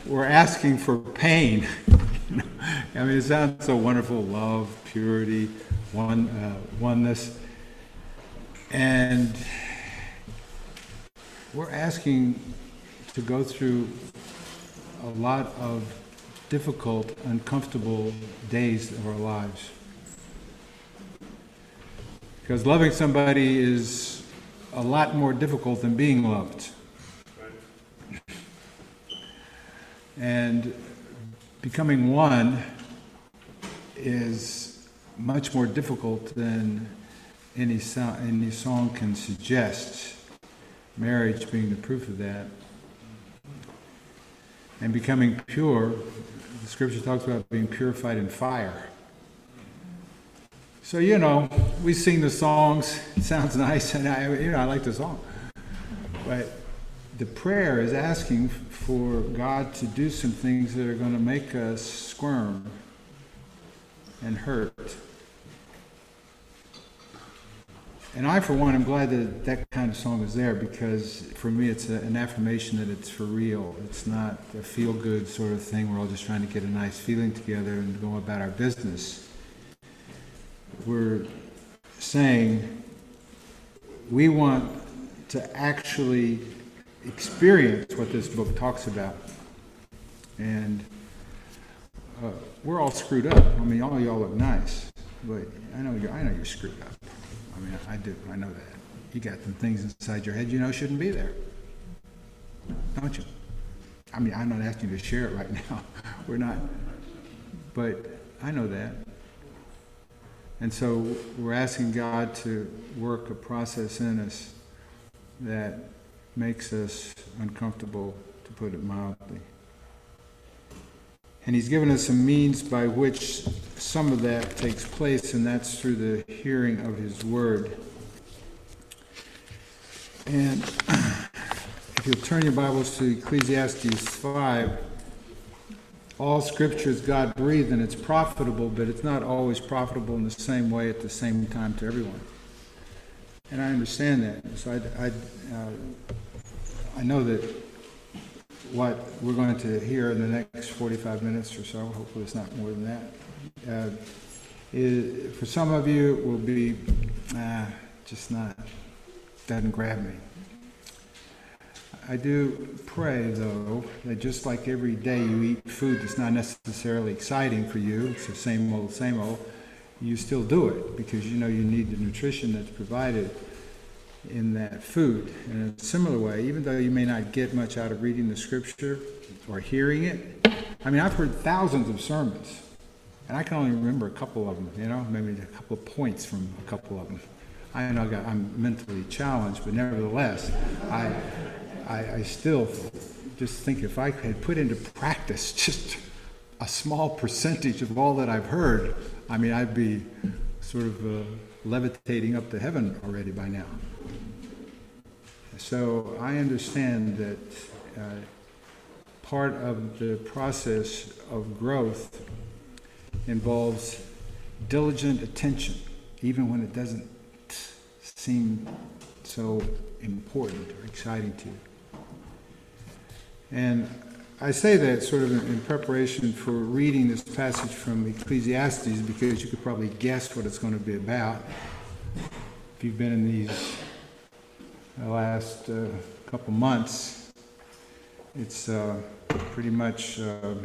we're asking for pain. I mean, it sounds so wonderful: love, purity, oneness, and we're asking to go through a lot of difficult, uncomfortable days of our lives. Because loving somebody is a lot more difficult than being loved. And becoming one is much more difficult than any song can suggest. Marriage being the proof of that. And becoming pure, the scripture talks about being purified in fire. So, we sing the songs, it sounds nice, and I like the song. But the prayer is asking for God to do some things that are going to make us squirm and hurt. And I, for one, am glad that that kind of song is there, because for me it's an affirmation that it's for real. It's not a feel-good sort of thing. We're all just trying to get a nice feeling together and go about our business. We're saying we want to actually experience what this book talks about. And we're all screwed up. I mean, all y'all look nice, but I know you're screwed up. I mean, I do. I know that. You got some things inside your head shouldn't be there. Don't you? I mean, I'm not asking you to share it right now. We're not. But I know that. And so we're asking God to work a process in us that makes us uncomfortable, to put it mildly. And He's given us a means by which some of that takes place, and that's through the hearing of His Word. And if you'll turn your Bibles to Ecclesiastes 5, all Scripture is God-breathed and it's profitable, but it's not always profitable in the same way at the same time to everyone. And I understand that. So I know that what we're going to hear in the next 45 minutes or so, hopefully it's not more than that, for some of you it will be doesn't grab me. I do pray, though, that just like every day you eat food that's not necessarily exciting for you, it's the same old, you still do it because you need the nutrition that's provided in that food. In a similar way, even though you may not get much out of reading the scripture or hearing it, I mean, I've heard thousands of sermons, and I can only remember a couple of them, maybe a couple of points from a couple of them. I know I'm mentally challenged, but nevertheless, I still just think if I had put into practice just a small percentage of all that I've heard, I mean, I'd be sort of levitating up to heaven already by now. So I understand that part of the process of growth involves diligent attention, even when it doesn't seem so important or exciting to you. And I say that sort of in preparation for reading this passage from Ecclesiastes, because you could probably guess what it's going to be about if you've been in these last couple months. It's pretty much the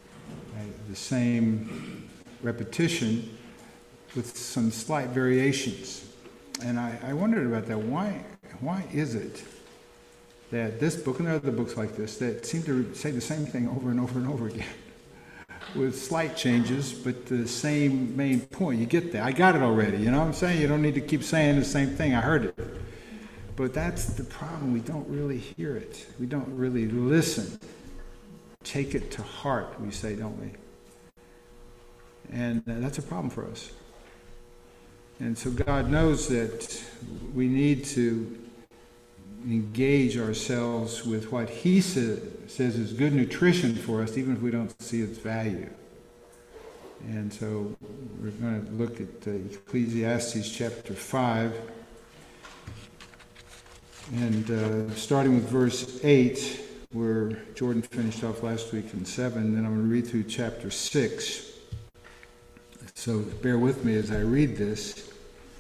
same repetition with some slight variations. And I wondered about that. Why is it that this book and other books like this that seem to say the same thing over and over and over again with slight changes, but the same main point? You get that. I got it already. You know what I'm saying? You don't need to keep saying the same thing. I heard it. But that's the problem. We don't really hear it. We don't really listen. Take it to heart, we say, don't we? And that's a problem for us. And so God knows that we need to engage ourselves with what He says is good nutrition for us, even if we don't see its value. And so we're going to look at Ecclesiastes chapter 5, and starting with verse 8, where Jordan finished off last week in 7, then I'm going to read through chapter 6. So bear with me as I read this.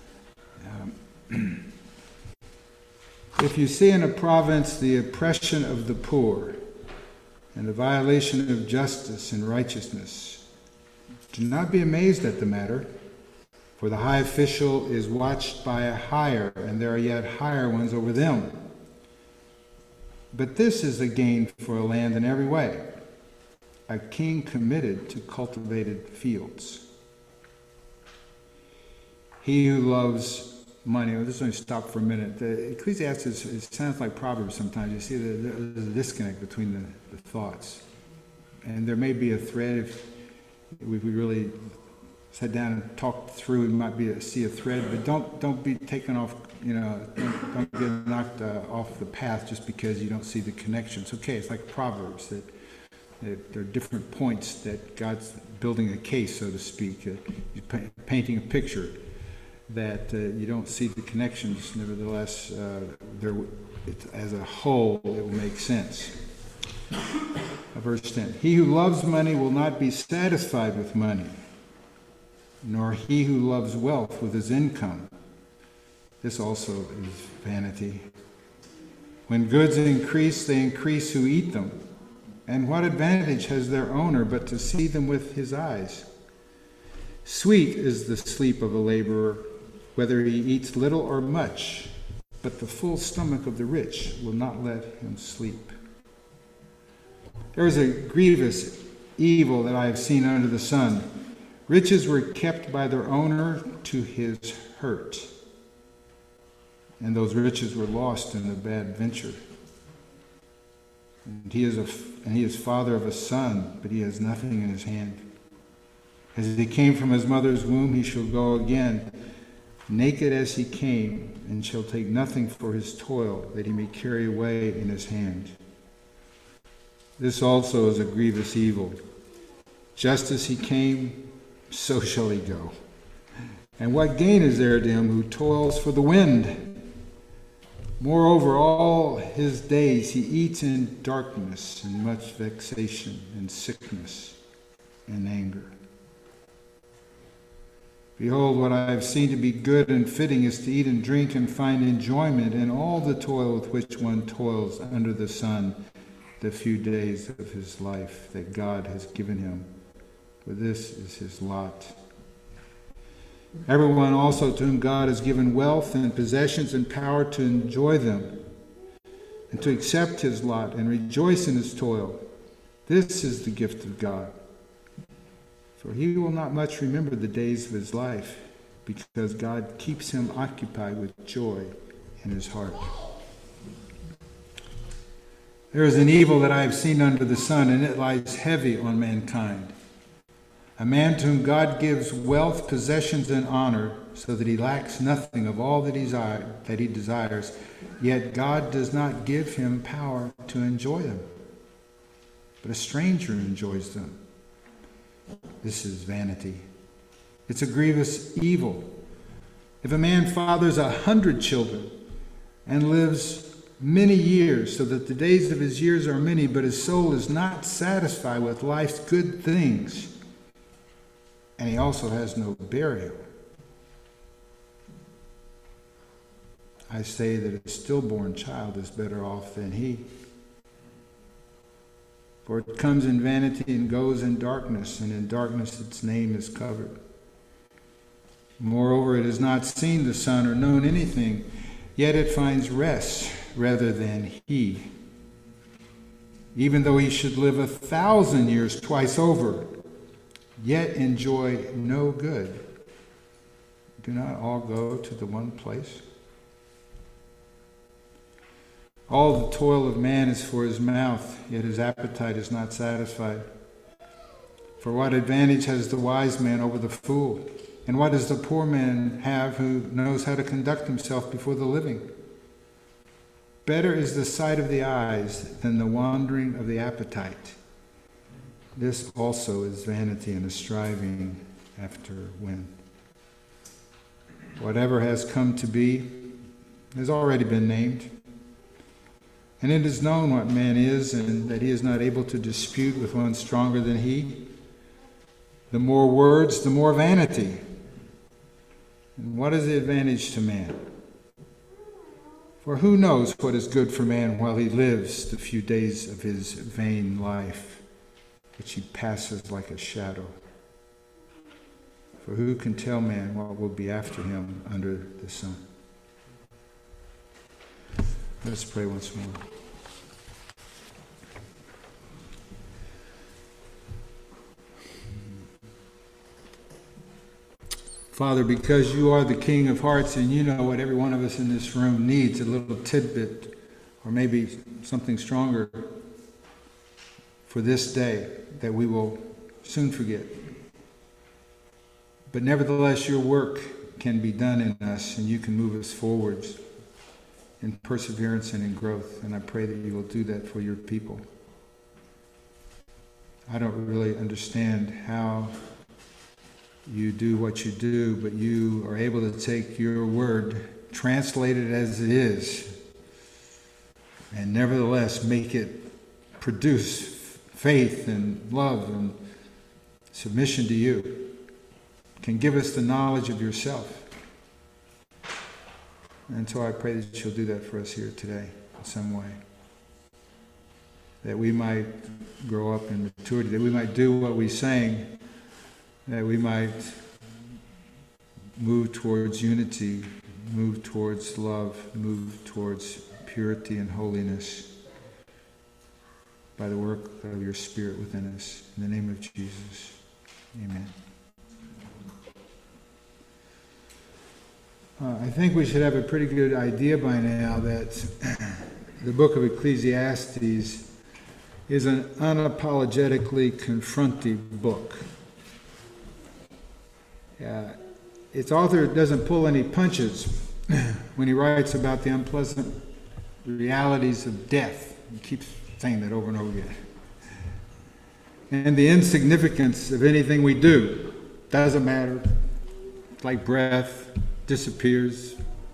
If you see in a province the oppression of the poor and the violation of justice and righteousness, do not be amazed at the matter, for the high official is watched by a higher, and there are yet higher ones over them. But this is a gain for a land in every way, a king committed to cultivated fields. He who loves money. Well, just let me stop for a minute. The Ecclesiastes, it sounds like Proverbs sometimes. You see there's a disconnect between the thoughts. And there may be a thread. If we really sat down and talked through, we might see a thread. But don't be taken off, don't get knocked off the path just because you don't see the connections. Okay, it's like Proverbs, that there are different points that God's building a case, so to speak. He's painting a picture that you don't see the connections. Nevertheless, as a whole, it will make sense. Verse 10, he who loves money will not be satisfied with money, nor he who loves wealth with his income. This also is vanity. When goods increase, they increase who eat them. And what advantage has their owner but to see them with his eyes? Sweet is the sleep of a laborer, whether he eats little or much, but the full stomach of the rich will not let him sleep. There is a grievous evil that I have seen under the sun. Riches were kept by their owner to his hurt, and those riches were lost in a bad venture. And he is father of a son, but he has nothing in his hand. As he came from his mother's womb, he shall go again, naked as he came, and shall take nothing for his toil that he may carry away in his hand. This also is a grievous evil. Just as he came, so shall he go. And what gain is there to him who toils for the wind? Moreover, all his days he eats in darkness and much vexation and sickness and anger. Behold, what I have seen to be good and fitting is to eat and drink and find enjoyment in all the toil with which one toils under the sun, the few days of his life that God has given him. For this is his lot. Everyone also to whom God has given wealth and possessions and power to enjoy them, and to accept his lot and rejoice in his toil, this is the gift of God. For he will not much remember the days of his life, because God keeps him occupied with joy in his heart. There is an evil that I have seen under the sun, and it lies heavy on mankind. A man to whom God gives wealth, possessions, and honor, so that he lacks nothing of all that he desires, yet God does not give him power to enjoy them, but a stranger enjoys them. This is vanity. It's a grievous evil. If a man fathers 100 children and lives many years, so that the days of his years are many, but his soul is not satisfied with life's good things, and he also has no burial, I say that a stillborn child is better off than he. For it comes in vanity and goes in darkness, and in darkness its name is covered. Moreover, it has not seen the sun or known anything, yet it finds rest rather than he. Even though he should live 1,000 years twice over, yet enjoy no good. Do not all go to the one place? All the toil of man is for his mouth, yet his appetite is not satisfied. For what advantage has the wise man over the fool? And what does the poor man have who knows how to conduct himself before the living? Better is the sight of the eyes than the wandering of the appetite. This also is vanity and a striving after wind. Whatever has come to be has already been named. And it is known what man is, and that he is not able to dispute with one stronger than he. The more words, the more vanity. And what is the advantage to man? For who knows what is good for man while he lives the few days of his vain life, which he passes like a shadow? For who can tell man what will be after him under the sun? Let's pray once more. Father, because you are the King of hearts and you know what every one of us in this room needs, a little tidbit or maybe something stronger for this day that we will soon forget. But nevertheless, your work can be done in us and you can move us forwards in perseverance and in growth. And I pray that you will do that for your people. I don't really understand how you do what you do, but you are able to take your word, translate it as it is, and nevertheless make it produce faith and love and submission to you. Can give us the knowledge of yourself. And so I pray that you'll do that for us here today in some way. That we might grow up in maturity, that we might do what we sang, that we might move towards unity, move towards love, move towards purity and holiness by the work of your Spirit within us. In the name of Jesus, amen. I think we should have a pretty good idea by now that the book of Ecclesiastes is an unapologetically confronting book. Its author doesn't pull any punches when he writes about the unpleasant realities of death. He keeps saying that over and over again. And the insignificance of anything we do. Doesn't matter. It's like breath, disappears.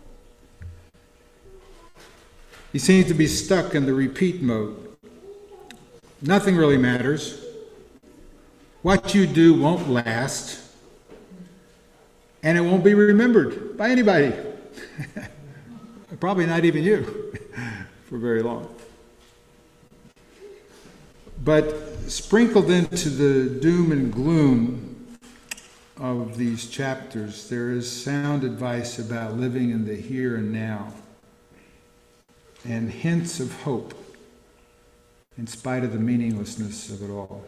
He seems to be stuck in the repeat mode. Nothing really matters. What you do won't last. And it won't be remembered by anybody. Probably not even you for very long. But sprinkled into the doom and gloom of these chapters, there is sound advice about living in the here and now, and hints of hope in spite of the meaninglessness of it all.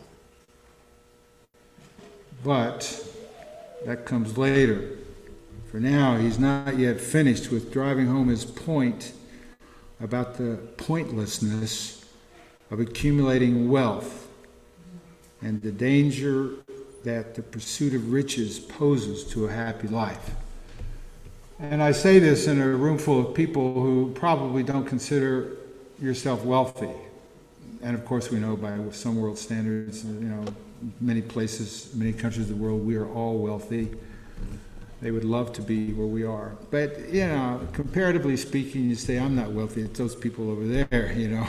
But that comes later. For now, he's not yet finished with driving home his point about the pointlessness of accumulating wealth and the danger that the pursuit of riches poses to a happy life. And I say this in a room full of people who probably don't consider yourself wealthy. And of course we know by some world standards, many places, many countries of the world, we are all wealthy. They would love to be where we are. But, comparatively speaking, you say, I'm not wealthy. It's those people over there,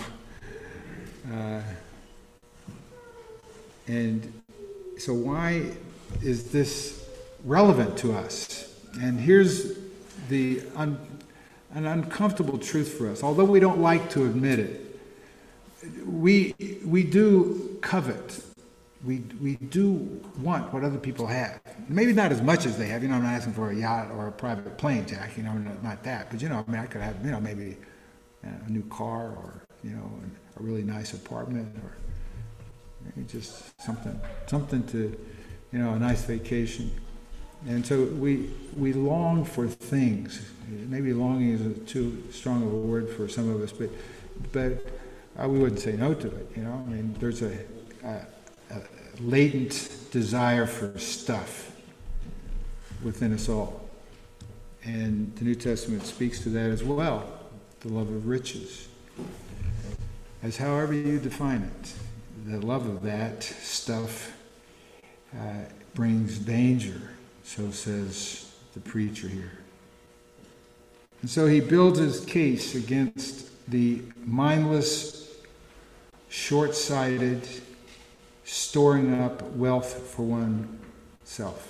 And so why is this relevant to us? And here's an uncomfortable truth for us. Although we don't like to admit it, we do covet. We do want what other people have. Maybe not as much as they have. I'm not asking for a yacht or a private plane, Jack. Not that. But I could have, maybe a new car or a really nice apartment or maybe just something to, a nice vacation. And so we long for things. Maybe longing is too strong of a word for some of us, but we wouldn't say no to it. There's a latent desire for stuff within us all. And the New Testament speaks to that as well, the love of riches. As however you define it, the love of that stuff brings danger, so says the preacher here. And so he builds his case against the mindless, short-sighted storing up wealth for oneself.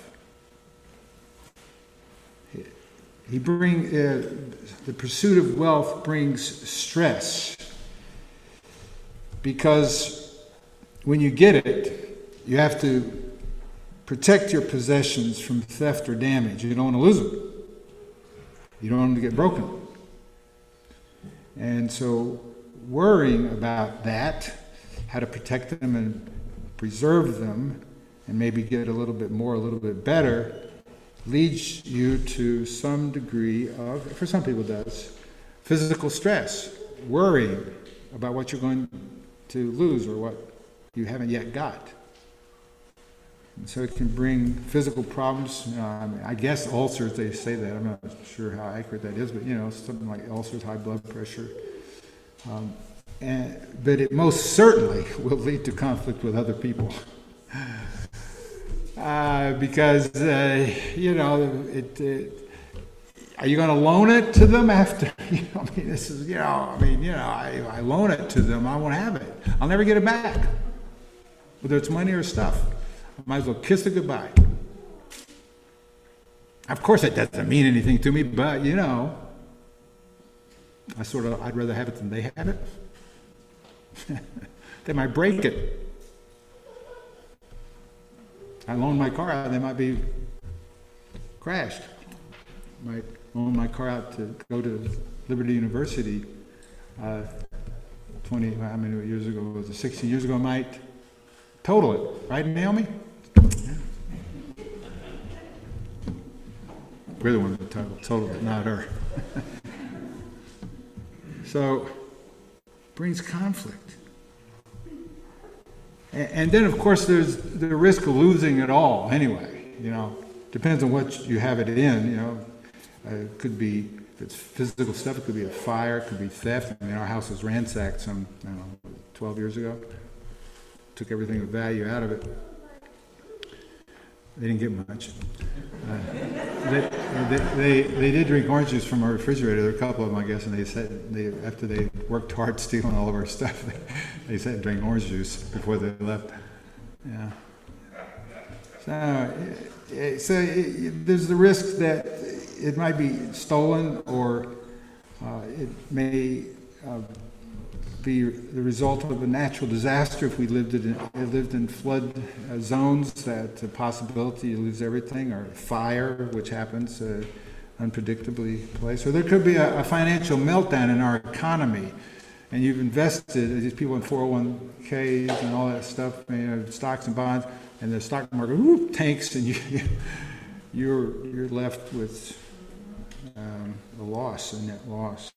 The pursuit of wealth brings stress, because when you get it, you have to protect your possessions from theft or damage. You don't want to lose them. You don't want them to get broken. And so worrying about that, how to protect them and preserve them, and maybe get a little bit more, a little bit better, leads you to some degree of, for some people it does, physical stress, worrying about what you're going to lose or what you haven't yet got. And so it can bring physical problems. I guess ulcers, they say that. I'm not sure how accurate that is, but something like ulcers, high blood pressure. But it most certainly will lead to conflict with other people. Because, are you going to loan it to them after? I loan it to them, I won't have it. I'll never get it back. Whether it's money or stuff. I might as well kiss it goodbye. Of course, it doesn't mean anything to me, but, I'd rather have it than they have it. They might break it. I loan my car out, they might be crashed. I might loan my car out to go to Liberty University 20, how many years ago was it? 16 years ago, I might total it. Right, Naomi? We're the ones that totaled it, not her. So, brings conflict. And then, of course, there's the risk of losing it all anyway. Depends on what you have it in. It could be, if it's physical stuff, it could be a fire, it could be theft. Our house was ransacked some, 12 years ago. Took everything of value out of it. They didn't get much. They did drink orange juice from our refrigerator. There were a couple of them, I guess, and they said after they worked hard stealing all of our stuff, they said drink orange juice before they left. Yeah. So there's the risk that it might be stolen, or it may be the result of a natural disaster. If we lived in flood zones, that's a possibility. You lose everything, or fire, which happens unpredictably place. Or there could be a financial meltdown in our economy, and you've invested, these people in 401ks and all that stuff, stocks and bonds, and the stock market tanks, and you're left with a net loss.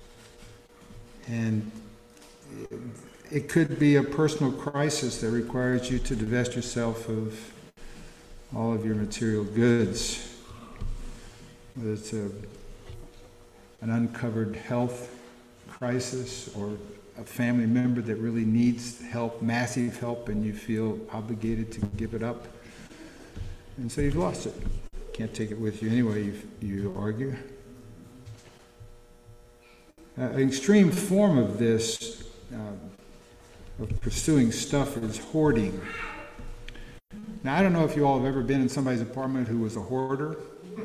And it could be a personal crisis that requires you to divest yourself of all of your material goods. Whether it's an uncovered health crisis, or a family member that really needs help, massive help, and you feel obligated to give it up. And so you've lost it. Can't take it with you anyway, you argue. An extreme form of this, of pursuing stuff, is hoarding. Now, I don't know if you all have ever been in somebody's apartment who was a hoarder.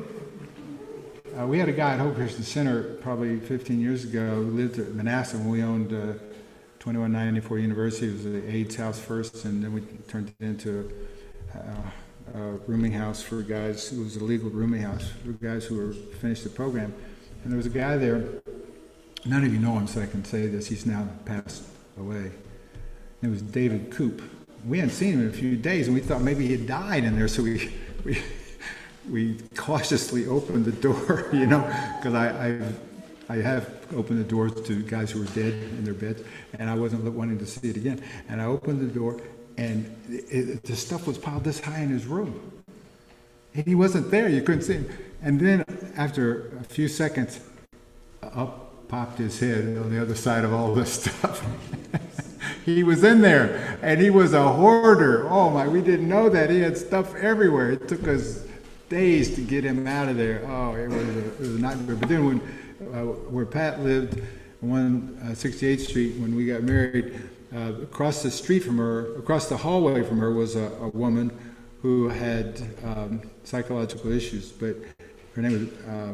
We had a guy at Hope Christian Center probably 15 years ago who lived at Manassas when we owned 2194 University. It was the AIDS house first, and then we turned it into a rooming house for guys. It was a legal rooming house for guys who were finished the program. And there was a guy there. None of you know him, so I can say this. He's now passed away. It was David Coop. We hadn't seen him in a few days, and we thought maybe he had died in there, so we cautiously opened the door, because I have opened the doors to guys who were dead in their beds, and I wasn't wanting to see it again. And I opened the door, and the stuff was piled this high in his room. And he wasn't there. You couldn't see him. And then after a few seconds, up popped his head on the other side of all this stuff. He was in there, and he was a hoarder. Oh my, we didn't know that. He had stuff everywhere. It took us days to get him out of there. Oh, it was a nightmare. But then where Pat lived, on 68th Street when we got married. Across the street from her, across the hallway from her, was a woman who had psychological issues, but her name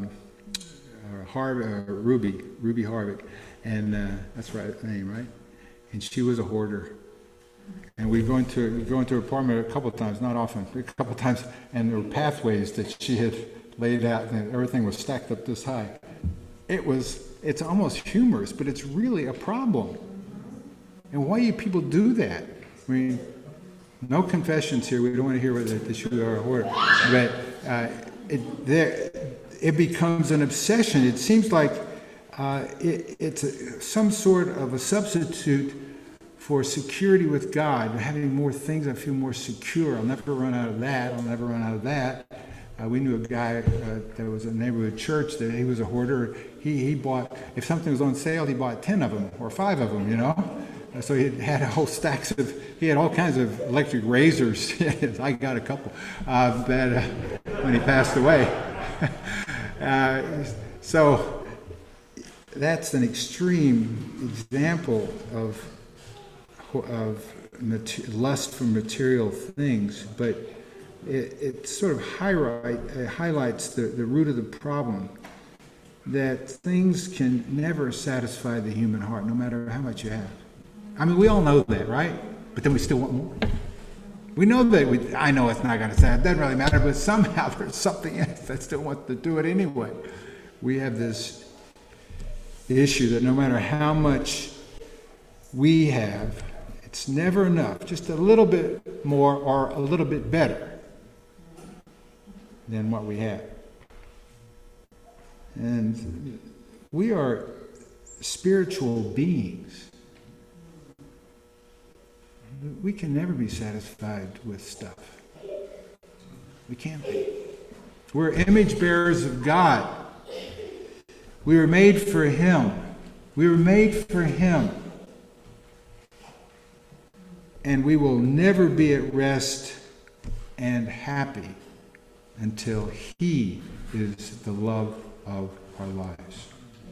was Ruby Harvick, and that's right name, right? And she was a hoarder. And we go into her apartment a couple of times, not often, a couple of times, and there were pathways that she had laid out, and everything was stacked up this high. It's almost humorous, but it's really a problem. And why do people do that? I mean, no confessions here. We don't want to hear that you are a hoarder. But it becomes an obsession. It seems like it's some sort of a substitute for security with God. Having more things, I feel more secure. I'll never run out of that. I'll never run out of that. We knew a guy that was a neighborhood church that he was a hoarder. He bought, if something was on sale, he bought 10 of them or 5 of them, you know. So he had he had all kinds of electric razors. I got a couple when he passed away. So that's an extreme example of lust for material things, but it sort of highlights the root of the problem, that things can never satisfy the human heart, no matter how much you have. I mean, we all know that, right? But then we still want more. We know that. I know it's not going to sound, it doesn't really matter, but somehow there's something else that still wants to do it anyway. We have this issue that no matter how much we have, it's never enough. Just a little bit more or a little bit better than what we have. And we are spiritual beings. We can never be satisfied with stuff. We can't be. We're image bearers of God. We were made for Him. We were made for Him. And we will never be at rest and happy until He is the love of our lives.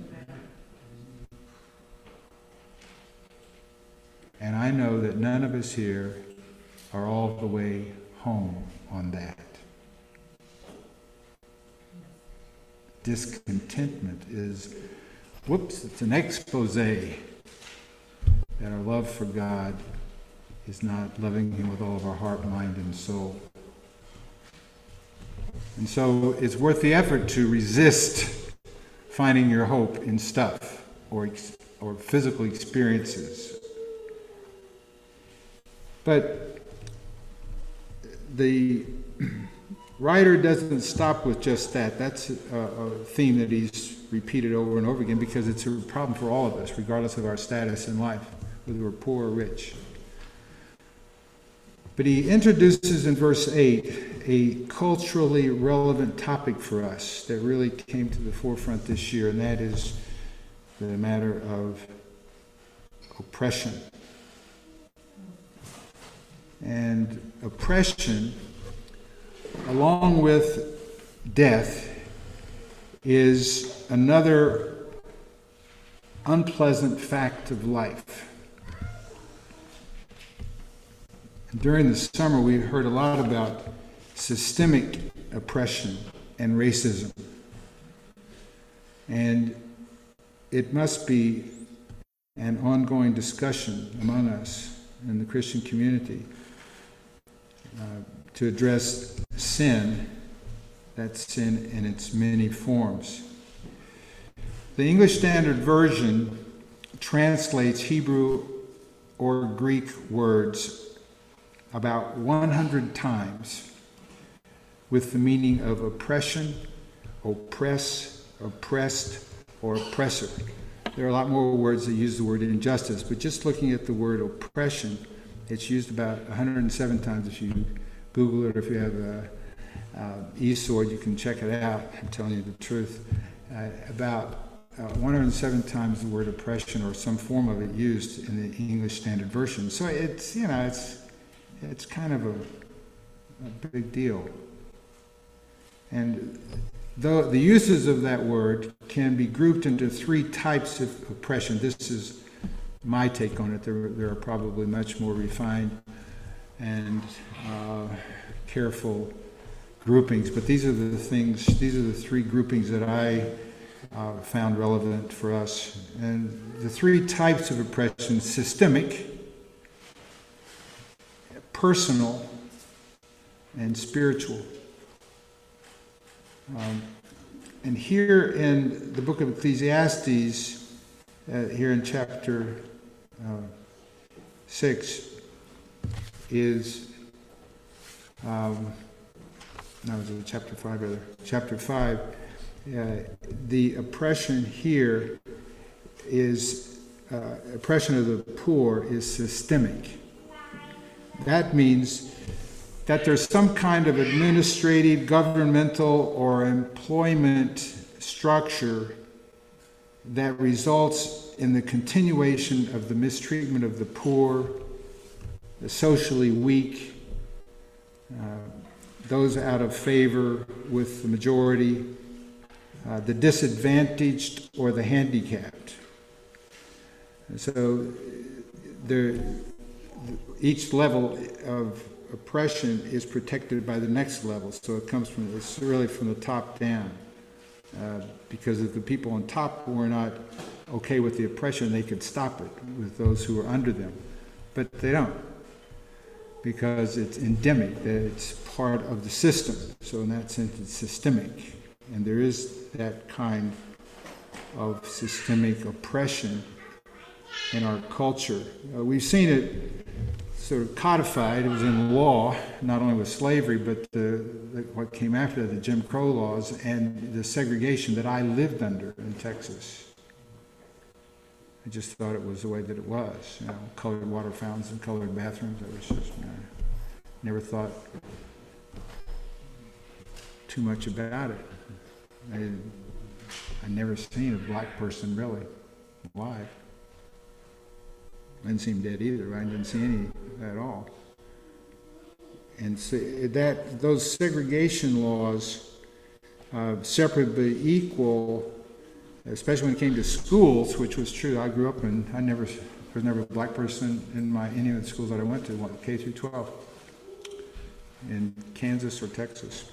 And I know that none of us here are all the way home on that. Discontentment is, it's an expose that our love for God is not loving Him with all of our heart, mind, and soul. And so it's worth the effort to resist finding your hope in stuff or physical experiences. But the writer doesn't stop with just that. That's a theme that he's repeated over and over again because it's a problem for all of us, regardless of our status in life, whether we're poor or rich. But he introduces in verse 8 a culturally relevant topic for us that really came to the forefront this year, and that is the matter of oppression. And oppression, along with death, is another unpleasant fact of life. During the summer, we heard a lot about systemic oppression and racism. And it must be an ongoing discussion among us in the Christian community to address sin, that sin in its many forms. The English Standard Version translates Hebrew or Greek words about 100 times with the meaning of oppression, oppress, oppressed, or oppressor. There are a lot more words that use the word injustice, but just looking at the word oppression, it's used about 107 times. If you Google it, or if you have eSword, you can check it out. I'm telling you the truth. About 107 times the word oppression or some form of it used in the English Standard Version. So it's kind of a big deal. And though the uses of that word can be grouped into three types of oppression. This is my take on it. There are probably much more refined and careful groupings, but these are the three groupings that I found relevant for us. And the three types of oppression: systemic, personal, and spiritual. And here in the book of Ecclesiastes, here in chapter 6, is, chapter 5 rather, chapter 5, the oppression here is, oppression of the poor is systemic. That means that there's some kind of administrative, governmental, or employment structure that results in the continuation of the mistreatment of the poor, the socially weak, those out of favor with the majority, the disadvantaged, or the handicapped. So each level of oppression is protected by the next level. So it's really from the top down. Because if the people on top were not okay with the oppression, they could stop it with those who are under them. But they don't, because it's endemic, it's part of the system. So in that sense, it's systemic. And there is that kind of systemic oppression in our culture. We've seen it sort of codified. It was in law, not only with slavery, but what came after that, the Jim Crow laws and the segregation that I lived under in Texas. I just thought it was the way that it was. Colored water fountains and colored bathrooms. I was just, never thought too much about it. I never seen a black person really alive. Didn't seem dead either. I didn't see any at all. And so those segregation laws, separate but equal, especially when it came to schools, which was true. I grew up in, there was never a black person in any of the schools that I went to, K through 12, in Kansas or Texas.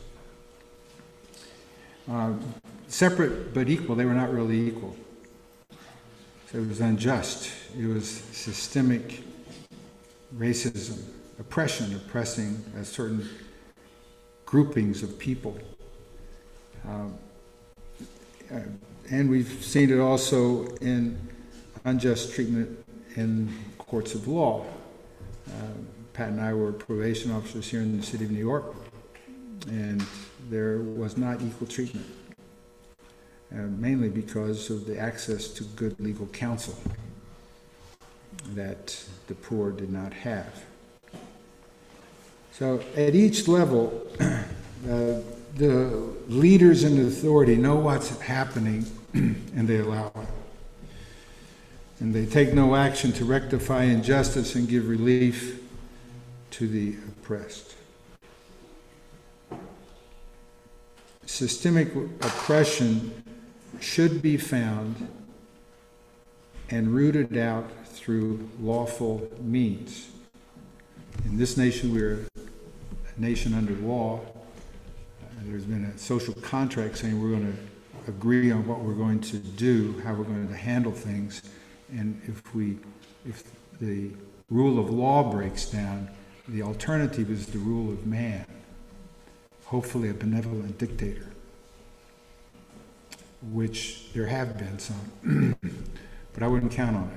Separate but equal, they were not really equal. So it was unjust. It was systemic racism, oppressing certain groupings of people. And we've seen it also in unjust treatment in courts of law. Pat and I were probation officers here in the city of New York, and there was not equal treatment, mainly because of the access to good legal counsel that the poor did not have. So at each level, the leaders in authority know what's happening and they allow it. And they take no action to rectify injustice and give relief to the oppressed. Systemic oppression should be found and rooted out through lawful means. In this nation, we're a nation under law. There's been a social contract saying we're going to agree on what we're going to do, how we're going to handle things, and if the rule of law breaks down, the alternative is the rule of man, hopefully a benevolent dictator, which there have been some, but I wouldn't count on it.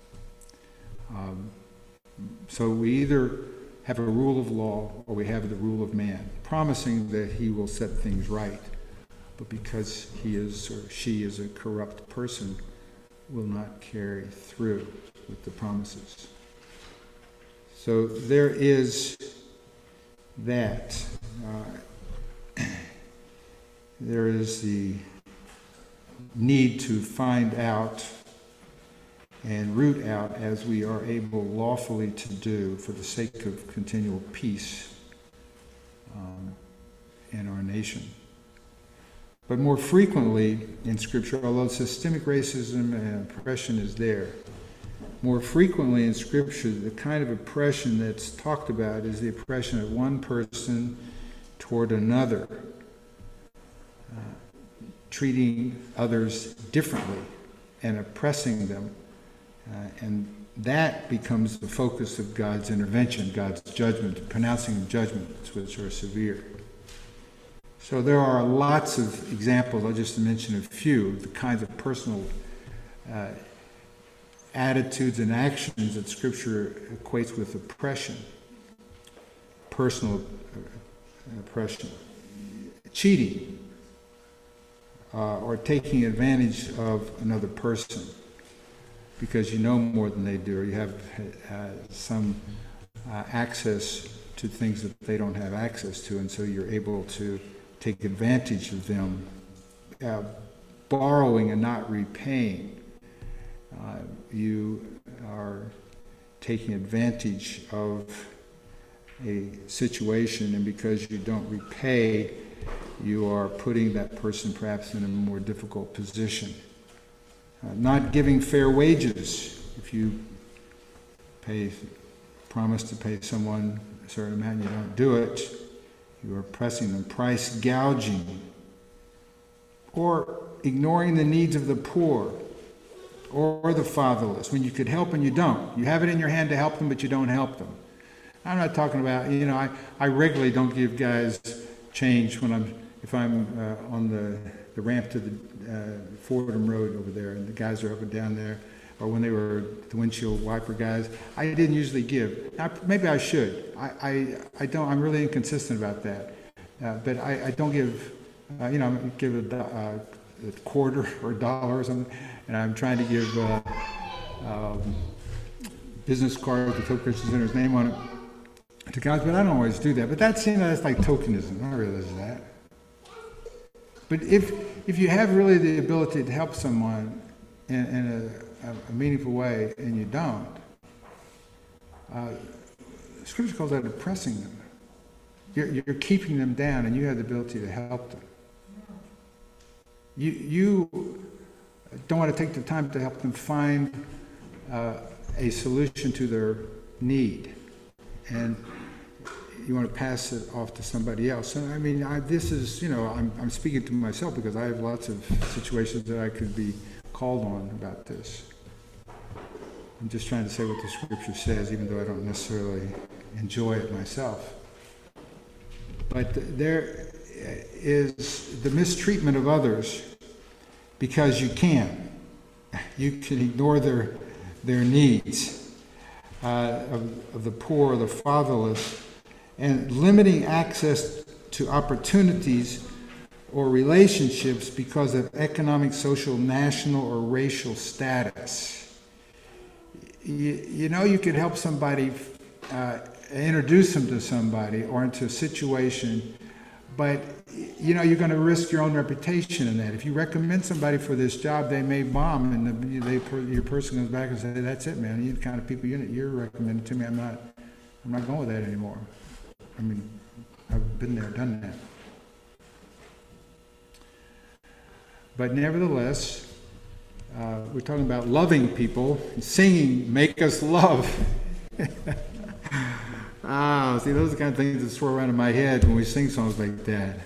So we either have a rule of law or we have the rule of man, promising that he will set things right, but because he is or she is a corrupt person, will not carry through with the promises. So there is that. There is the need to find out and root out, as we are able lawfully to do for the sake of continual peace in our nation. But more frequently in Scripture, although systemic racism and oppression is there, more frequently in Scripture, the kind of oppression that's talked about is the oppression of one person toward another, treating others differently and oppressing them. And that becomes the focus of God's intervention, God's judgment, pronouncing judgments which are severe. So there are lots of examples. I'll just mention a few of the kinds of personal attitudes and actions that Scripture equates with oppression, personal oppression, cheating, or taking advantage of another person because you know more than they do, or you have some access to things that they don't have access to, and so you're able to take advantage of them, borrowing and not repaying. You are taking advantage of a situation, and because you don't repay, you are putting that person perhaps in a more difficult position. Not giving fair wages. If you promise to pay someone a certain amount and you don't do it, you are pressing them. Price gouging, or ignoring the needs of the poor or the fatherless when you could help and you don't. You have it in your hand to help them, but you don't help them. I'm not talking about, I regularly don't give guys change if I'm on the ramp to the Fordham Road over there, and the guys are up and down there, or when they were the windshield wiper guys. I didn't usually give. Now, maybe I should. I don't. I'm really inconsistent about that. But I don't give. Give a quarter or a dollar or something, and I'm trying to give business card with the Hope Christian Center's name on it to guys, but I don't always do that. But that's like tokenism. I realize that. But if you have really the ability to help someone in a meaningful way and you don't, Scripture calls that oppressing them. You're keeping them down, and you have the ability to help them. You don't want to take the time to help them find a solution to their need, and you want to pass it off to somebody else. And I mean, this is, I'm speaking to myself because I have lots of situations that I could be called on about this. I'm just trying to say what the Scripture says, even though I don't necessarily enjoy it myself. But there is the mistreatment of others because you can. You can ignore their needs of the poor, the fatherless, and limiting access to opportunities or relationships because of economic, social, national, or racial status. You could help somebody, introduce them to somebody or into a situation, but you're going to risk your own reputation in that. If you recommend somebody for this job, they may bomb, and your person comes back and says, "That's it, man. You're the kind of people you're recommending to me. I'm not going with that anymore." I mean, I've been there, done that. But nevertheless, we're talking about loving people, singing, "Make us love." See, those are the kind of things that swirl around in my head when we sing songs like that.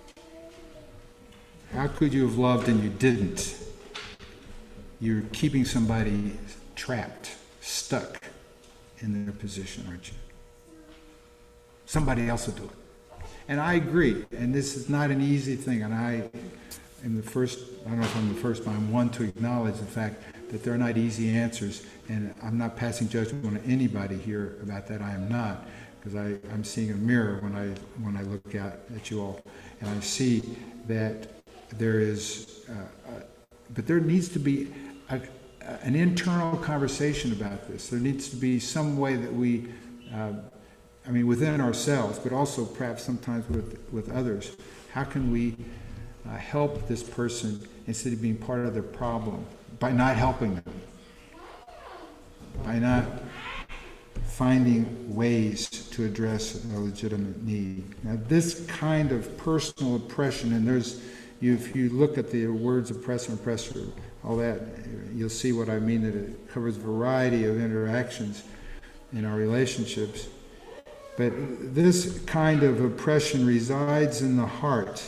How could you have loved and you didn't? You're keeping somebody trapped, stuck in their position, aren't you? Somebody else will do it. And I agree, and this is not an easy thing, and I don't know if I'm the first, but I'm one to acknowledge the fact that there are not easy answers, and I'm not passing judgment on anybody here about that. I am not, because I'm seeing a mirror when I look at you all, and I see that there is, but there needs to be an internal conversation about this. There needs to be some way that we, within ourselves, but also perhaps sometimes with others. How can we help this person instead of being part of their problem by not helping them, by not finding ways to address a legitimate need? Now, this kind of personal oppression, and there's If you look at the words oppressor, oppressor, all that, you'll see what I mean, that it covers a variety of interactions in our relationships. But this kind of oppression resides in the heart.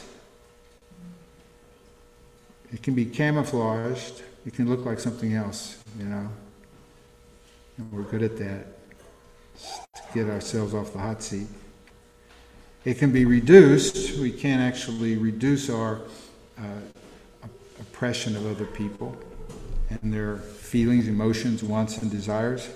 It can be camouflaged. It can look like something else, And we're good at that, to get ourselves off the hot seat. It can be reduced. We can't actually reduce our oppression of other people and their feelings, emotions, wants, and desires.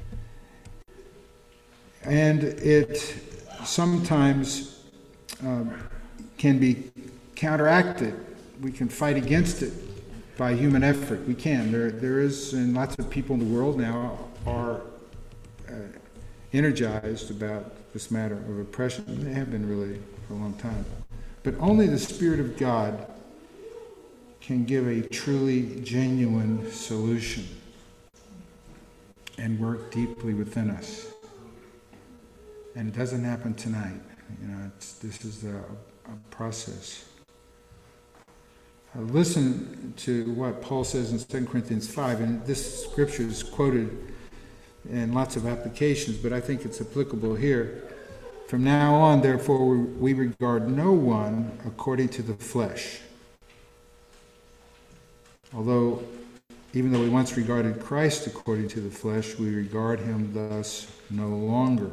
And it sometimes can be counteracted. We can fight against it by human effort. We can. There is, and lots of people in the world now are energized about this matter of oppression. They have been really for a long time. But only the Spirit of God can give a truly genuine solution and work deeply within us. And it doesn't happen tonight. This is a process. Listen to what Paul says in 2 Corinthians 5, and this scripture is quoted in lots of applications, but I think it's applicable here. From now on, therefore, we regard no one according to the flesh. Even though we once regarded Christ according to the flesh, we regard him thus no longer.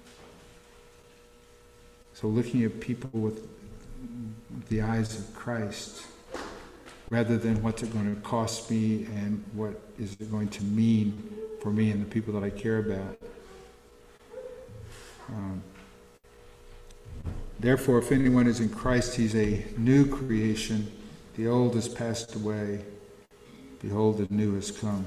So looking at people with the eyes of Christ, rather than what's it going to cost me and what is it going to mean for me and the people that I care about. Therefore, if anyone is in Christ, he's a new creation. The old has passed away. Behold, the new has come.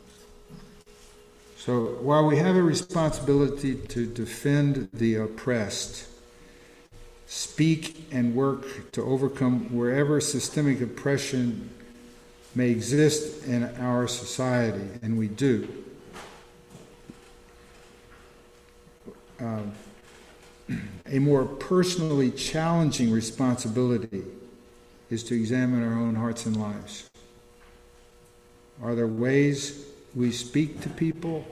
So while we have a responsibility to defend the oppressed, speak and work to overcome wherever systemic oppression may exist in our society, and we do. A more personally challenging responsibility is to examine our own hearts and lives. Are there ways we speak to people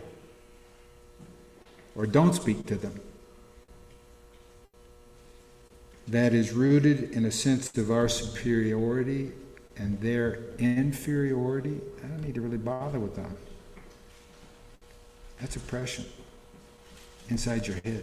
or don't speak to them that is rooted in a sense of our superiority and their inferiority? I don't need to really bother with them. That's oppression inside your head.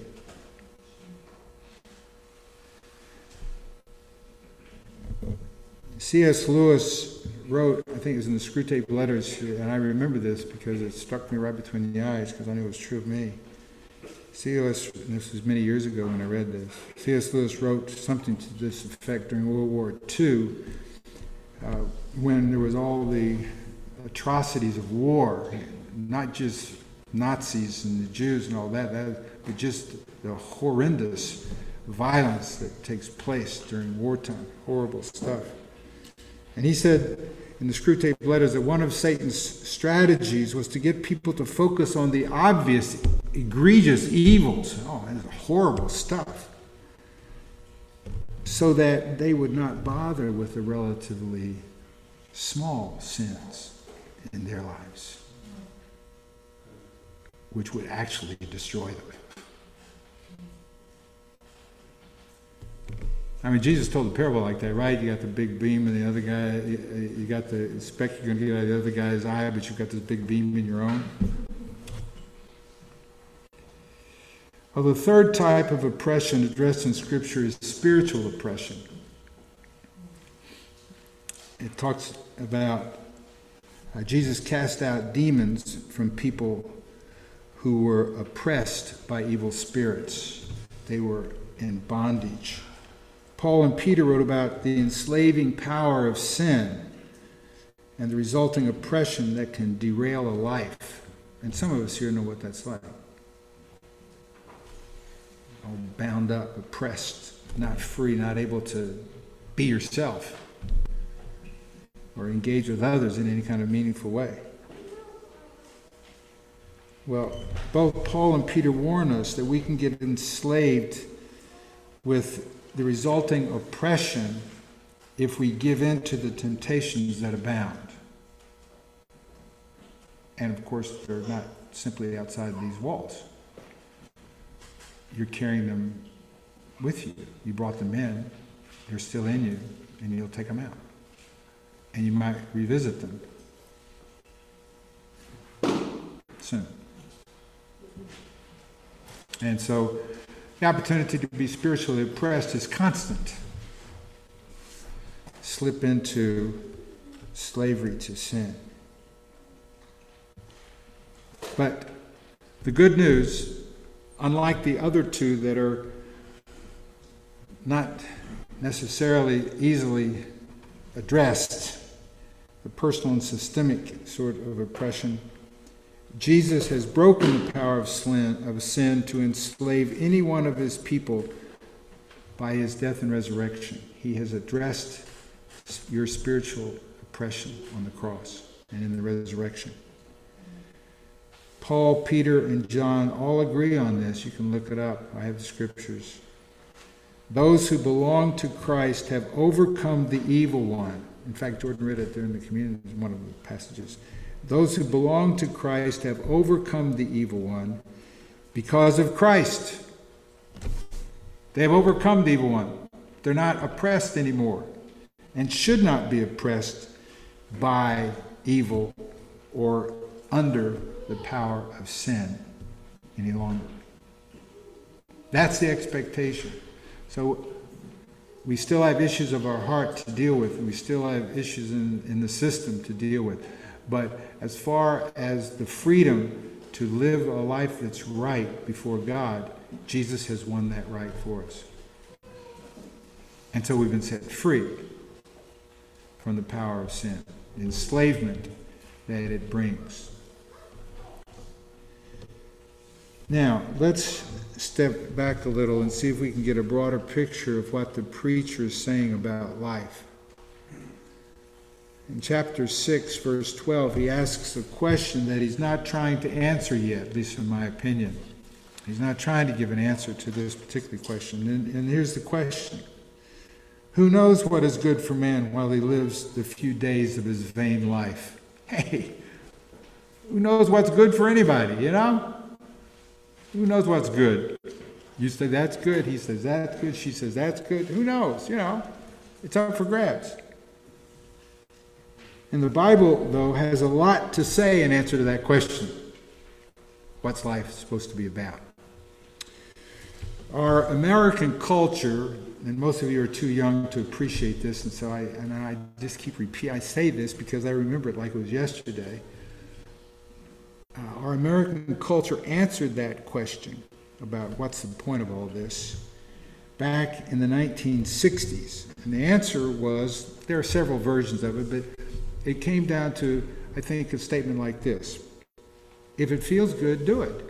C.S. Lewis wrote, I think it was in the Screwtape Letters, and I remember this because it struck me right between the eyes because I knew it was true of me. C.S., and this was many years ago when I read this, C.S. Lewis wrote something to this effect during World War II, when there was all the atrocities of war, not just Nazis and the Jews and all that, but just the horrendous violence that takes place during wartime, horrible stuff. And he said in the Screwtape Letters that one of Satan's strategies was to get people to focus on the obvious, egregious evils. Oh, that's horrible stuff. So that they would not bother with the relatively small sins in their lives, which would actually destroy them. I mean, Jesus told a parable like that, right? You got the big beam and the other guy, you got the speck you're going to get out of the other guy's eye, but you've got this big beam in your own. Well, the third type of oppression addressed in Scripture is spiritual oppression. It talks about Jesus cast out demons from people who were oppressed by evil spirits. They were in bondage. Paul and Peter wrote about the enslaving power of sin and the resulting oppression that can derail a life. And some of us here know what that's like. All bound up, oppressed, not free, not able to be yourself or engage with others in any kind of meaningful way. Well, both Paul and Peter warn us that we can get enslaved with the resulting oppression if we give in to the temptations that abound. And of course, they're not simply outside these walls. You're carrying them with you. You brought them in, they're still in you, and you'll take them out. And you might revisit them soon. And so the opportunity to be spiritually oppressed is constant. Slip into slavery to sin. But the good news, unlike the other two that are not necessarily easily addressed, the personal and systemic sort of oppression, Jesus has broken the power of sin to enslave any one of his people by his death and resurrection. He has addressed your spiritual oppression on the cross and in the resurrection. Paul, Peter, and John all agree on this. You can look it up. I have the scriptures. Those who belong to Christ have overcome the evil one. In fact, Jordan read it during the communion, one of the passages. Those who belong to Christ have overcome the evil one because of Christ. They have overcome the evil one. They're not oppressed anymore and should not be oppressed by evil or under the power of sin any longer. That's the expectation. So we still have issues of our heart to deal with. We still have issues in the system to deal with. But as far as the freedom to live a life that's right before God, Jesus has won that right for us. And so we've been set free from the power of sin, the enslavement that it brings. Now, let's step back a little and see if we can get a broader picture of what the preacher is saying about life. In chapter 6, verse 12, he asks a question that he's not trying to answer yet, at least in my opinion. He's not trying to give an answer to this particular question. And here's the question. Who knows what is good for man while he lives the few days of his vain life? Hey, who knows what's good for anybody, you know? Who knows what's good? You say that's good, he says that's good, she says that's good. Who knows, you know? It's up for grabs. And the Bible, though, has a lot to say in answer to that question. What's life supposed to be about? Our American culture, and most of you are too young to appreciate this, and so I just keep repeating. I say this because I remember it like it was yesterday. Our American culture answered that question about what's the point of all this back in the 1960s. And the answer was, there are several versions of it, but it came down to, I think, a statement like this. If it feels good, do it.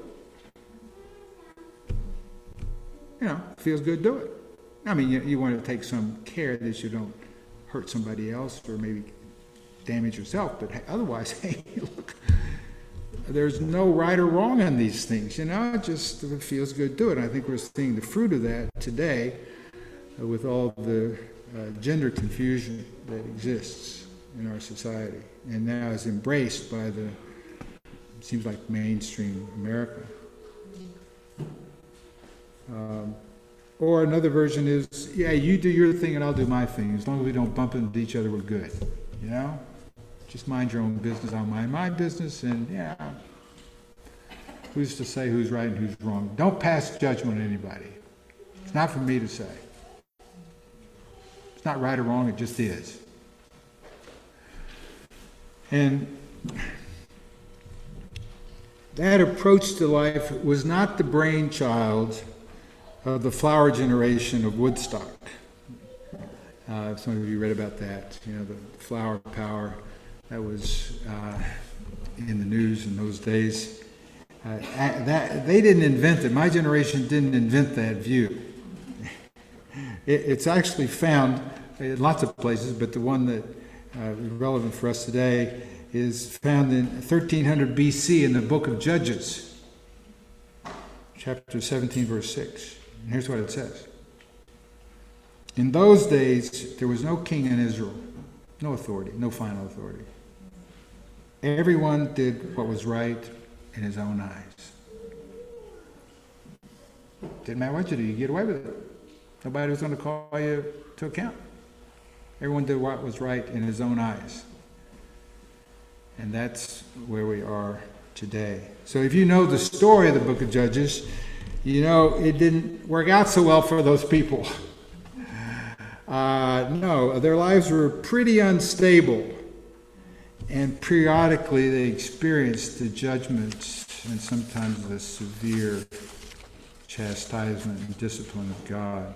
You know, if it feels good, do it. I mean, you want to take some care that you don't hurt somebody else or maybe damage yourself, but otherwise, hey, look, there's no right or wrong on these things, you know, just if it feels good, do it. And I think we're seeing the fruit of that today with all the gender confusion that exists in our society and now is embraced by seems like mainstream America. Or another version is, yeah, you do your thing and I'll do my thing. As long as we don't bump into each other, we're good, you know? Just mind your own business, I'll mind my business, and yeah, who's to say who's right and who's wrong? Don't pass judgment on anybody. It's not for me to say. It's not right or wrong, it just is. And that approach to life was not the brainchild of the flower generation of Woodstock. Some of you read about that, you know, the flower power that was in the news in those days. That they didn't invent it. My generation didn't invent that view. It's actually found in lots of places, but the one that is relevant for us today is found in 1300 BC in the book of Judges, chapter 17, verse 6. And here's what it says. In those days, there was no king in Israel, no authority, no final authority. Everyone did what was right in his own eyes. Didn't matter what you do, you get away with it. Nobody was going to call you to account. Everyone did what was right in his own eyes. And that's where we are today. So if you know the story of the book of Judges, you know it didn't work out so well for those people. No, their lives were pretty unstable. And periodically they experienced the judgments and sometimes the severe chastisement and discipline of God.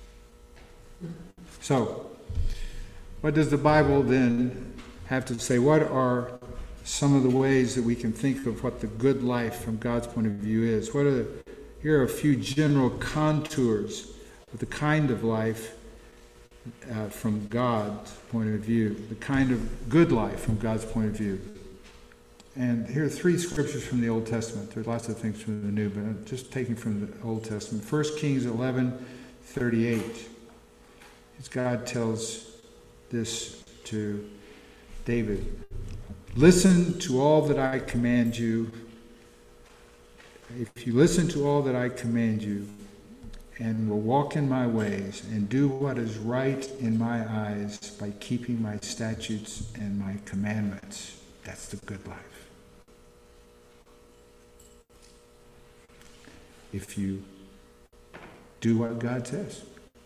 So, what does the Bible then have to say? What are some of the ways that we can think of what the good life from God's point of view is? Here are a few general contours of the kind of life from God's point of view, the kind of good life from God's point of view. And here are three scriptures from the Old Testament. There's lots of things from the New, but I'm just taking from the Old Testament. 1 Kings 11:38. As God tells this to David. Listen to all that I command you. If you listen to all that I command you, and will walk in my ways, and do what is right in my eyes by keeping my statutes and my commandments. That's the good life. If you do what God says.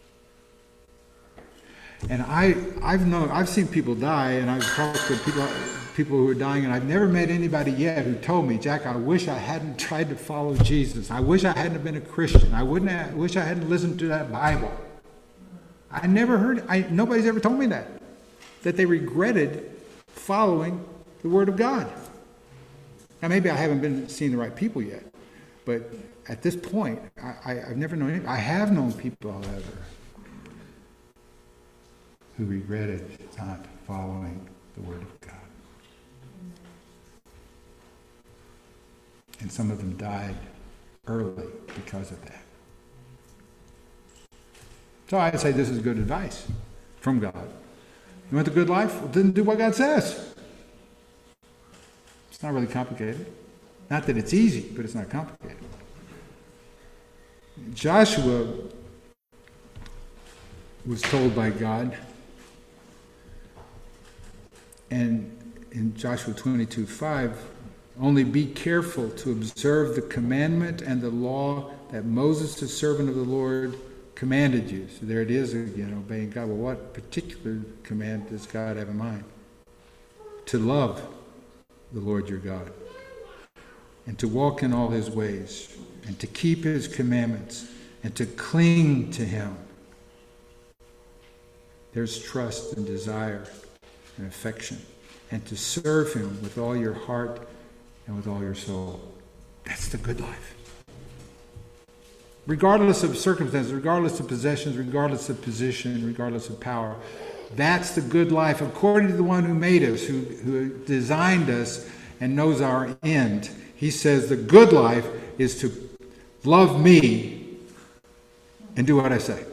And I've seen people die, and I've talked to people who are dying, and I've never met anybody yet who told me, Jack, I wish I hadn't tried to follow Jesus. I wish I hadn't been a Christian. I wish I hadn't listened to that Bible. I never heard, nobody's ever told me that they regretted following the Word of God. Now maybe I haven't been seeing the right people yet, but at this point, I've never known anybody. I have known people, however, who regretted not following the Word of God. And some of them died early because of that. So I'd say this is good advice from God. You want the good life? Well, then do what God says. It's not really complicated. Not that it's easy, but it's not complicated. Joshua was told by God, and in Joshua 22:5, only be careful to observe the commandment and the law that Moses, the servant of the Lord, commanded you. So there it is again, obeying God. Well, what particular command does God have in mind? To love the Lord your God, and to walk in all his ways, and to keep his commandments, and to cling to him. There's trust and desire and affection, and to serve him with all your heart and with all your soul. That's the good life. Regardless of circumstances, regardless of possessions, regardless of position, regardless of power, that's the good life according to the one who made us, who designed us and knows our end. He says the good life is to love me and do what I say.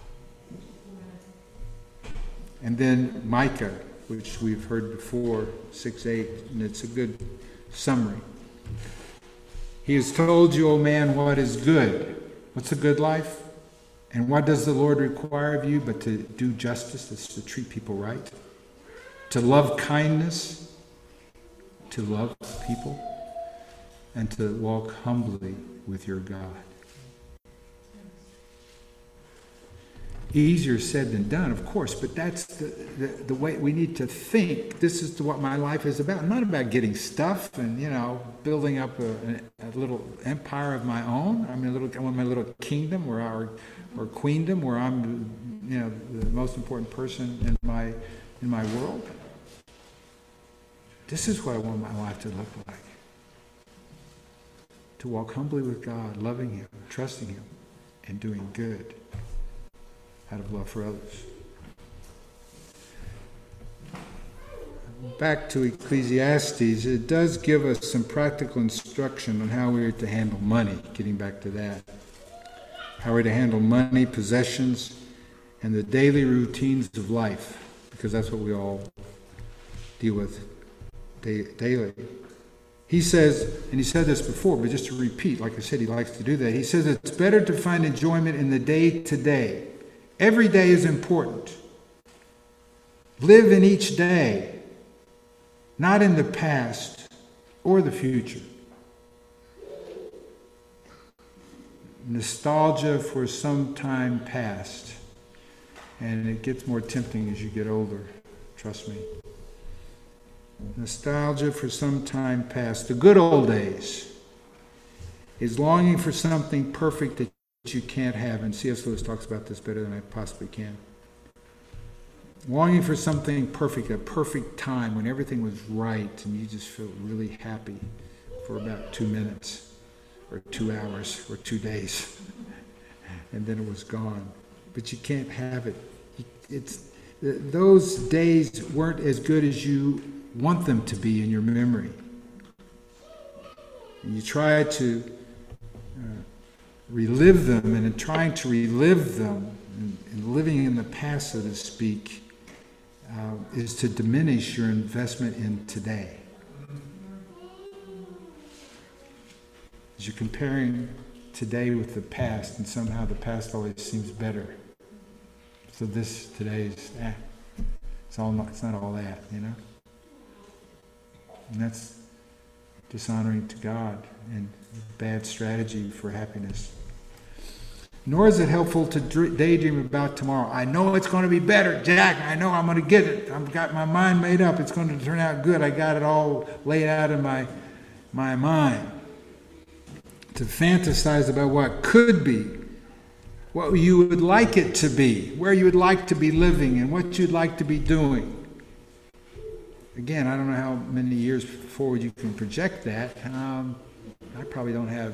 And then Micah, which we've heard before, 6:8, and it's a good summary. He has told you, O man, what is good. What's a good life? And what does the Lord require of you but to do justice, that's to treat people right, to love kindness, to love people, and to walk humbly with your God. Easier said than done, of course, but that's the way we need to think. This is what my life is about. I'm not about getting stuff and, building up a little empire of my own. I want my little kingdom or queendom where I'm, the most important person in my world. This is what I want my life to look like. To walk humbly with God, loving him, trusting him, and doing good out of love for others. Back to Ecclesiastes, it does give us some practical instruction on how we are to handle money, getting back to that. How we're to handle money, possessions, and the daily routines of life, because that's what we all deal with daily. He says, and he said this before, but just to repeat, like I said, he likes to do that. He says it's better to find enjoyment in the day-to-day. Every day is important. Live in each day, not in the past or the future. Nostalgia for some time past, and it gets more tempting as you get older, trust me. Nostalgia for some time past. The good old days is longing for something perfect that you can't have. And C.S. Lewis talks about this better than I possibly can. Longing for something perfect, a perfect time when everything was right and you just felt really happy for about 2 minutes or 2 hours or 2 days. And then it was gone. But you can't have it. Those days weren't as good as you want them to be in your memory. And you try to relive them, and in trying to relive them, and living in the past, so to speak, is to diminish your investment in today. As you're comparing today with the past, and somehow the past always seems better. So today's, it's not all that, you know? And that's dishonoring to God and a bad strategy for happiness. Nor is it helpful to daydream about tomorrow. I know it's going to be better, Jack. I know I'm going to get it. I've got my mind made up. It's going to turn out good. I got it all laid out in my mind. To fantasize about what could be, what you would like it to be, where you would like to be living, and what you'd like to be doing. Again, I don't know how many years forward you can project that. I probably don't have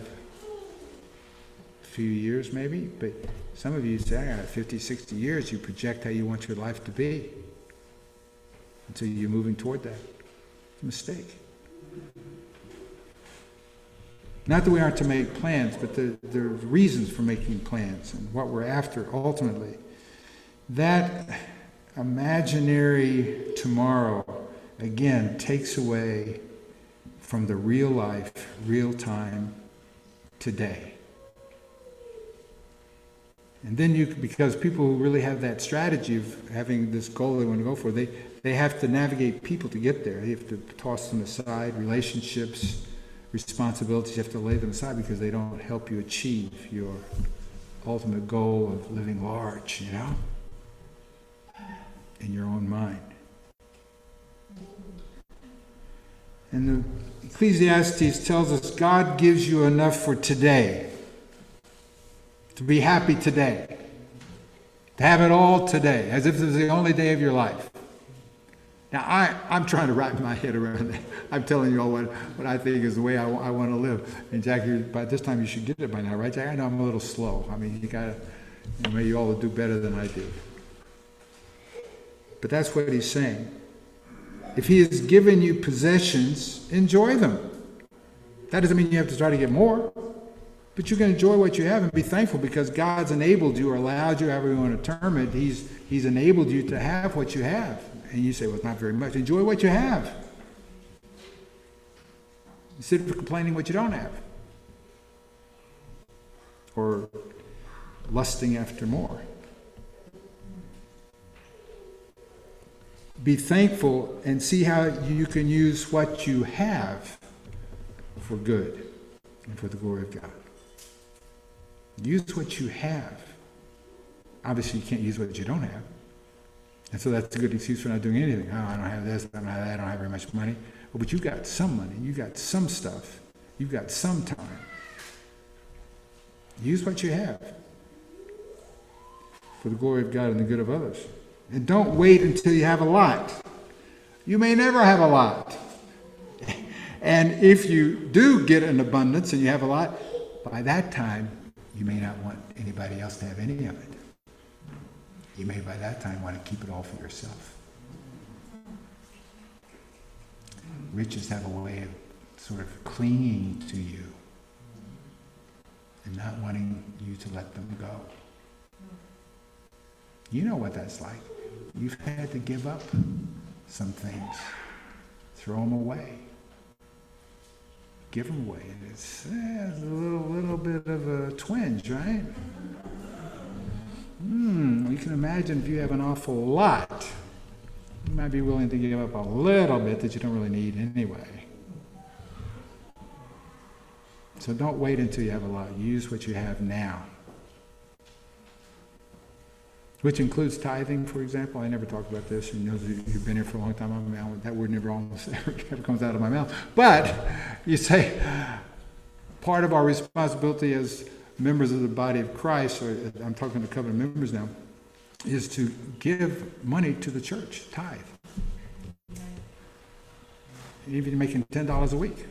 a few years maybe, but some of you say, I got 50, 60 years, you project how you want your life to be until you're moving toward that. It's a mistake. Not that we aren't to make plans, but there are reasons for making plans and what we're after ultimately. That imaginary tomorrow, again, takes away from the real life, real time, today. And then because people who really have that strategy of having this goal they want to go for, they have to navigate people to get there. They have to toss them aside, relationships, responsibilities, you have to lay them aside because they don't help you achieve your ultimate goal of living large, you know, in your own mind. And the Ecclesiastes tells us God gives you enough for today, to be happy today, to have it all today, as if this is the only day of your life. Now, I'm trying to wrap my head around that. I'm telling you all what I think is the way I want to live. And Jack, by this time you should get it by now, right, Jack? I know I'm a little slow. I mean, maybe you all will do better than I do. But that's what he's saying. If he has given you possessions, enjoy them. That doesn't mean you have to try to get more. But you can enjoy what you have and be thankful because God's enabled you or allowed you, however you want to term it. He's enabled you to have what you have. And you say, well, it's not very much. Enjoy what you have. Instead of complaining what you don't have. Or lusting after more. Be thankful and see how you can use what you have for good and for the glory of God. Use what you have. Obviously, you can't use what you don't have. And so that's a good excuse for not doing anything. Oh, I don't have this, I don't have that, I don't have very much money. Well, but you've got some money, you've got some stuff, you've got some time. Use what you have for the glory of God and the good of others. And don't wait until you have a lot. You may never have a lot. And if you do get an abundance and you have a lot, by that time, you may not want anybody else to have any of it. You may by that time want to keep it all for yourself. Riches have a way of sort of clinging to you and not wanting you to let them go. You know what that's like. You've had to give up some things. Throw them away. Give them away. And it's a little bit of a twinge, right? You can imagine if you have an awful lot, you might be willing to give up a little bit that you don't really need anyway. So don't wait until you have a lot. Use what you have now. Which includes tithing, for example. I never talked about this. You know, you've been here for a long time. That word never almost ever comes out of my mouth. But you say part of our responsibility as members of the body of Christ, or I'm talking to covenant members now, is to give money to the church, tithe. Even you're making $10 a week.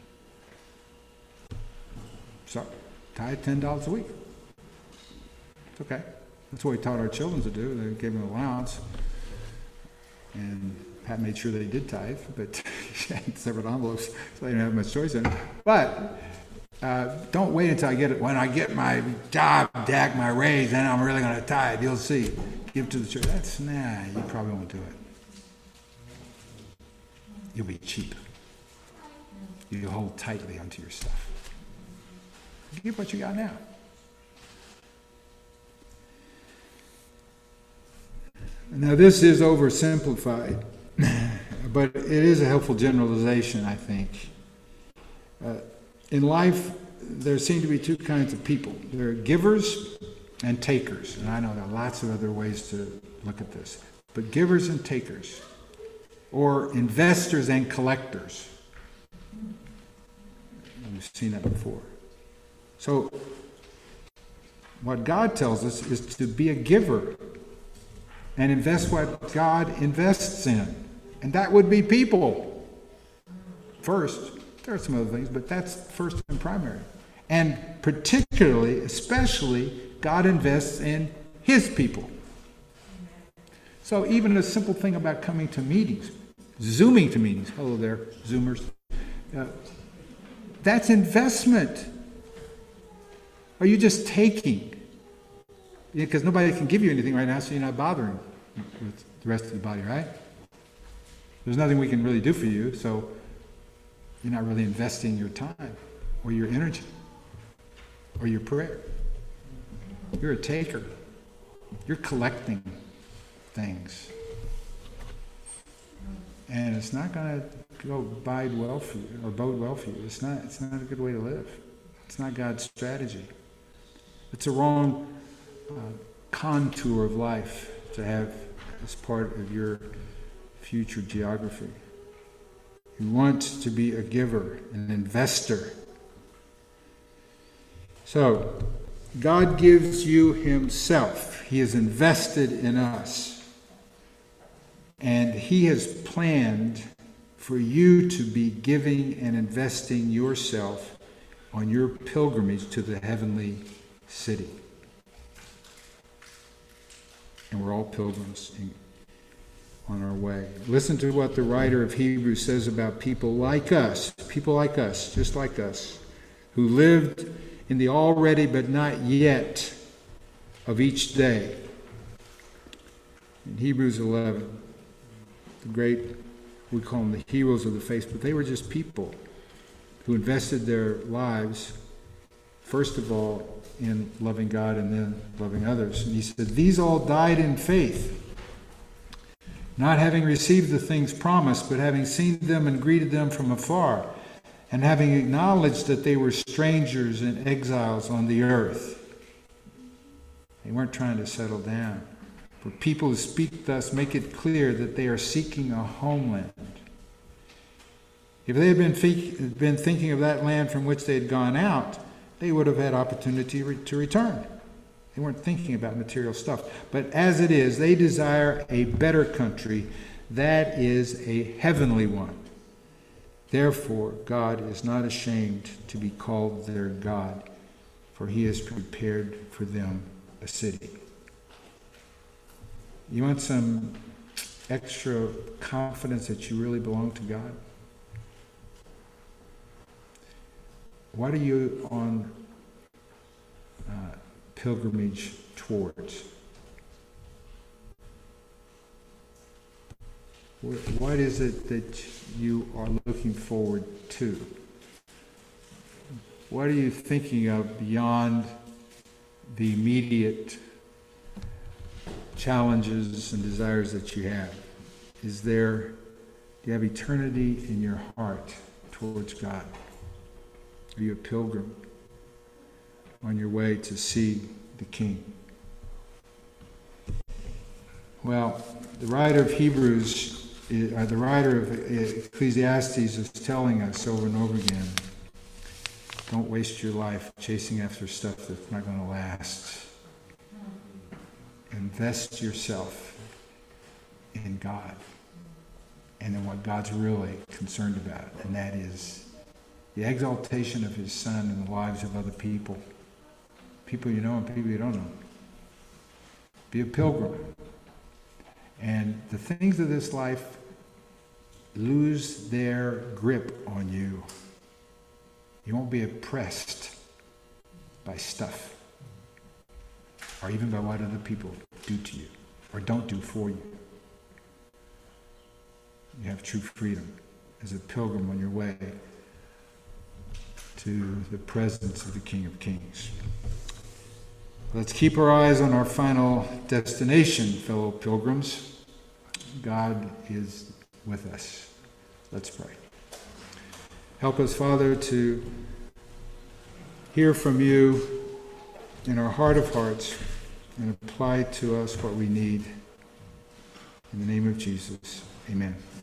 So, tithe $10 a week. It's okay. That's what we taught our children to do. They gave them an allowance. And Pat made sure they did tithe, but she had separate envelopes, so they didn't have much choice in it. But don't wait until I get it. When I get my job, my raise, then I'm really going to tithe. You'll see. Give to the church. You probably won't do it. You'll be cheap. You'll hold tightly onto your stuff. Give what you got now. Now this is oversimplified, but it is a helpful generalization, I think. In life, there seem to be two kinds of people. There are givers and takers. And I know there are lots of other ways to look at this. But givers and takers, or investors and collectors. We've seen that before. So, what God tells us is to be a giver and invest what God invests in. And that would be people. First, there are some other things, but that's first and primary. And particularly, especially, God invests in His people. So even a simple thing about coming to meetings, Zooming to meetings, hello there, Zoomers, that's investment. Are you just taking? Because nobody can give you anything right now, so you're not bothering with the rest of the body, right? There's nothing we can really do for you, so you're not really investing your time or your energy or your prayer. You're a taker. You're collecting things. And it's not going to go bode well for you or bode well for you. It's not a good way to live. It's not God's strategy. It's a wrong contour of life to have as part of your future geography. You want to be a giver, an investor. So, God gives you Himself. He is invested in us. And He has planned for you to be giving and investing yourself on your pilgrimage to the heavenly city. And we're all pilgrims on our way. Listen to what the writer of Hebrews says about people like us, just like us, who lived in the already but not yet of each day. In Hebrews 11, the great, we call them the heroes of the faith, but they were just people who invested their lives, first of all, in loving God and then loving others. And he said, these all died in faith, not having received the things promised, but having seen them and greeted them from afar, and having acknowledged that they were strangers and exiles on the earth. They weren't trying to settle down. For people who speak thus make it clear that they are seeking a homeland. If they had been thinking of that land from which they had gone out, they would have had opportunity to return. They weren't thinking about material stuff. But as it is, they desire a better country, that is a heavenly one. Therefore, God is not ashamed to be called their God, for He has prepared for them a city. You want some extra confidence that you really belong to God? What are you on pilgrimage towards? What is it that you are looking forward to? What are you thinking of beyond the immediate challenges and desires that you have? Do you have eternity in your heart towards God? Are you a pilgrim on your way to see the King? Well, the writer of the writer of Ecclesiastes is telling us over and over again, don't waste your life chasing after stuff that's not going to last. Invest yourself in God and in what God's really concerned about, and that is the exaltation of His Son in the lives of other people. People you know and people you don't know. Be a pilgrim. And the things of this life lose their grip on you. You won't be oppressed by stuff, or even by what other people do to you, or don't do for you. You have true freedom as a pilgrim on your way to the presence of the King of Kings. Let's keep our eyes on our final destination, fellow pilgrims. God is with us. Let's pray. Help us, Father, to hear from you in our heart of hearts and apply to us what we need. In the name of Jesus, amen.